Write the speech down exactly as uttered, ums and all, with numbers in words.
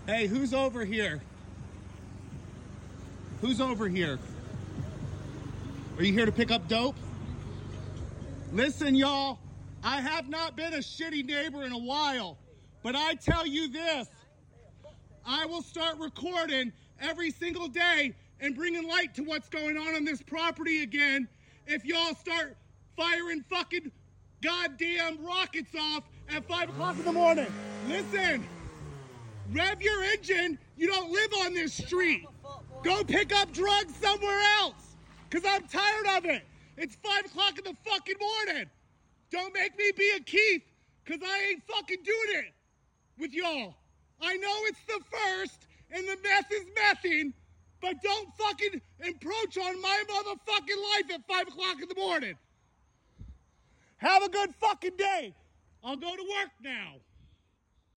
Hey, who's over here? Who's over here? Are you here to pick up dope? Listen, y'all, I have not been a shitty neighbor in a while, but I tell you this, I will start recording every single day and bringing light to what's going on on this property again if y'all start firing fucking goddamn rockets off at five o'clock in the morning. Listen, rev your engine. You don't live on this street. Go pick up drugs somewhere else, because I'm tired of it. It's five o'clock in the fucking morning. Don't make me be a Keith, because I ain't fucking doing it with y'all. I know it's the first, and the meth is mething, but don't fucking encroach on my motherfucking life at five o'clock in the morning. Have a good fucking day. I'll go to work now.